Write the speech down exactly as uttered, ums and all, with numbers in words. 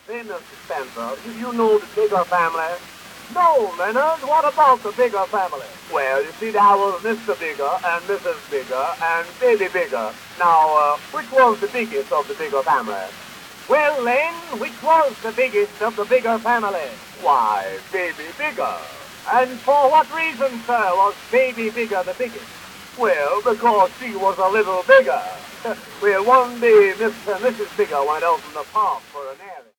Say, Mister Spencer, do you know the Bigger family? No, Leonard, what about the Bigger family? Well, you see, there was Mister Bigger and Missus Bigger and Baby Bigger. Now, uh, which was the biggest of the Bigger family? Well, Len, which was the biggest of the Bigger family? Why, Baby Bigger. And for what reason, sir, was Baby Bigger the biggest? Well, because she was a little bigger. Well, one day, Mister and Missus Bigger went out in the park for an airing.